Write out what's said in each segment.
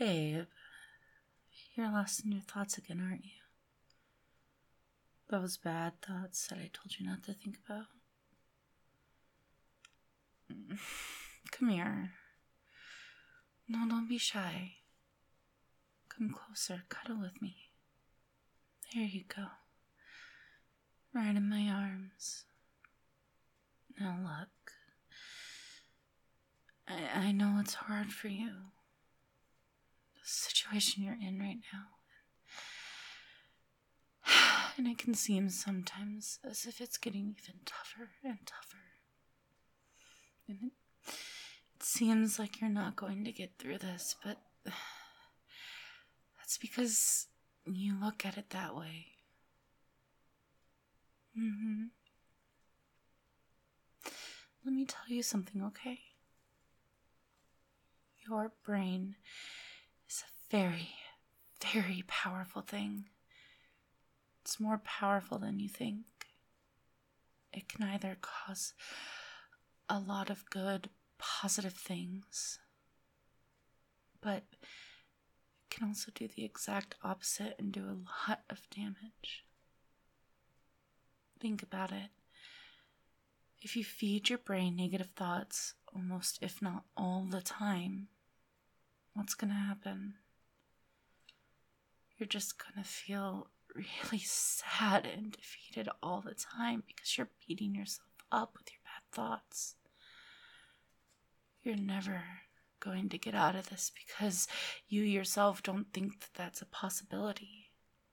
Babe, you're lost in your thoughts again, aren't you? Those bad thoughts that I told you not to think about. Come here. No, don't be shy. Come closer, cuddle with me. There you go. Right in my arms. Now look. I know it's hard for you. The situation you're in right now. And it can seem sometimes as if it's getting even tougher and tougher. And it seems like you're not going to get through this, but that's because you look at it that way. Let me tell you something, okay? Your brain is a very, very powerful thing. It's more powerful than you think. It can either cause a lot of good, positive things, but it can also do the exact opposite and do a lot of damage. Think about it. If you feed your brain negative thoughts almost, if not all the time, what's going to happen? You're just going to feel really sad and defeated all the time because you're beating yourself up with your bad thoughts. You're never going to get out of this because you yourself don't think that that's a possibility.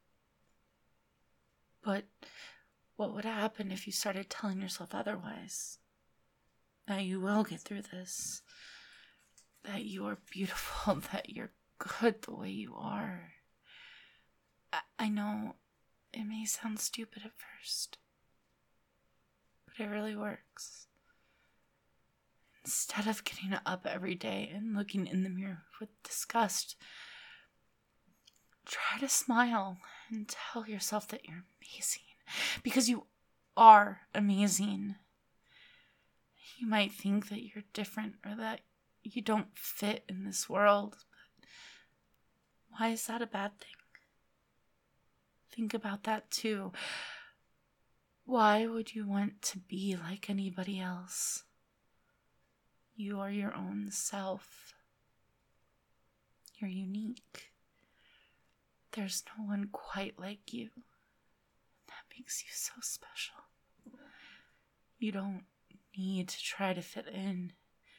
But what would happen if you started telling yourself otherwise? That you will get through this. That you are beautiful. That you're good the way you are. I know it may sound stupid at first, but it really works. Instead of getting up every day and looking in the mirror with disgust, try to smile and tell yourself that you're amazing. Because you are amazing. You might think that you're different or that you don't fit in this world, but why is that a bad thing? Think about that too. Why would you want to be like anybody else? You are your own self. You're unique. There's no one quite like you. That makes you so special. You don't need to try to fit in.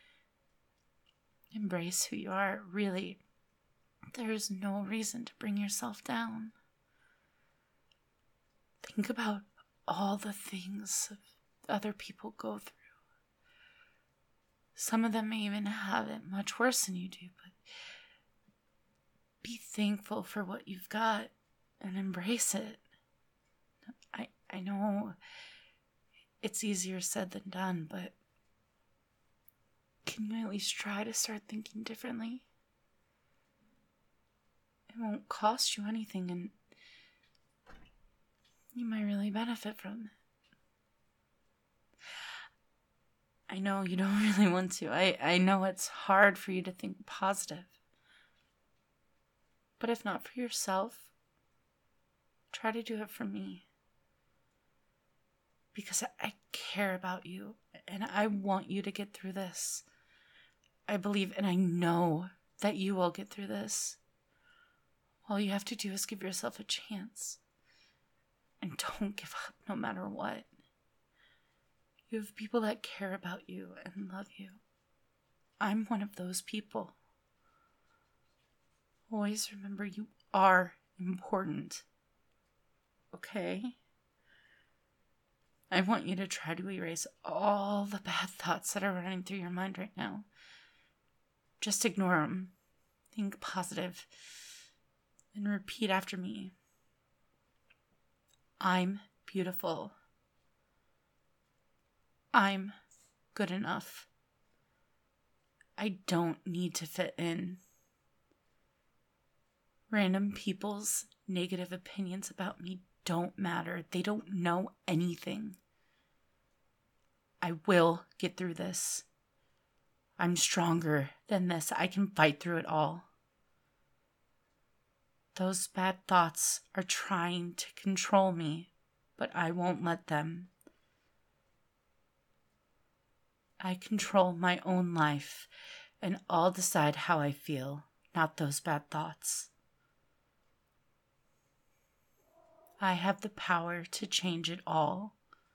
Embrace who you are. Really, there's no reason to bring yourself down. Think about all the things other people go through. Some of them may even have it much worse than you do, but be thankful for what you've got and embrace it. I know it's easier said than done, but can you at least try to start thinking differently? It won't cost you anything, and you might really benefit from it. I know you don't really want to. I know it's hard for you to think positive. But if not for yourself, try to do it for me. Because I care about you, and I want you to get through this. I believe and I know that you will get through this. All you have to do is give yourself a chance. And don't give up no matter what. You have people that care about you and love you. I'm one of those people. Always remember you are important. Okay? I want you to try to erase all the bad thoughts that are running through your mind right now. Just ignore them. Think positive. And repeat after me. I'm beautiful. I'm good enough. I don't need to fit in. Random people's negative opinions about me don't matter. They don't know anything. I will get through this. I'm stronger than this. I can fight through it all. Those bad thoughts are trying to control me, but I won't let them. I control my own life, and I'll decide how I feel, not those bad thoughts. I have the power to change it all.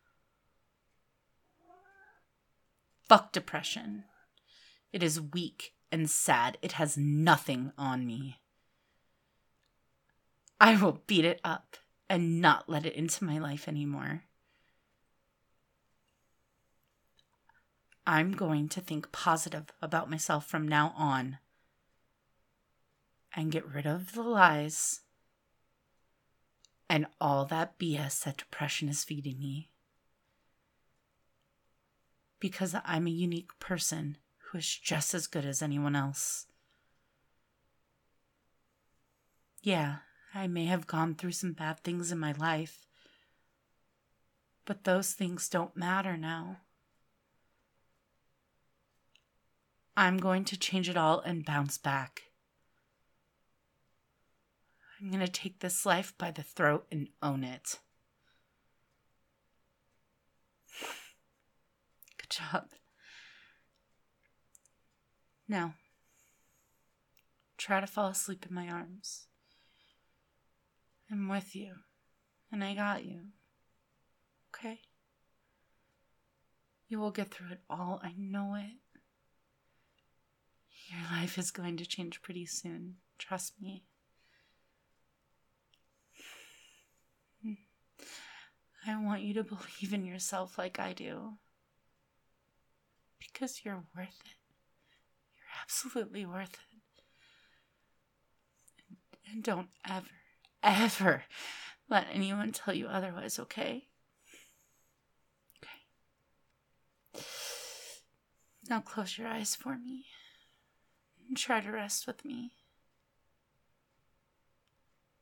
Fuck depression. It is weak and sad. It has nothing on me. I will beat it up and not let it into my life anymore. I'm going to think positive about myself from now on and get rid of the lies and all that BS that depression is feeding me. Because I'm a unique person who is just as good as anyone else. Yeah, I may have gone through some bad things in my life, but those things don't matter now. I'm going to change it all and bounce back. I'm going to take this life by the throat and own it. Good job. Now, try to fall asleep in my arms. I'm with you, and I got you. Okay? You will get through it all. I know it. Your life is going to change pretty soon. Trust me. I want you to believe in yourself like I do. Because you're worth it. You're absolutely worth it. And don't ever let anyone tell you otherwise, okay? Okay. Now close your eyes for me. And try to rest with me.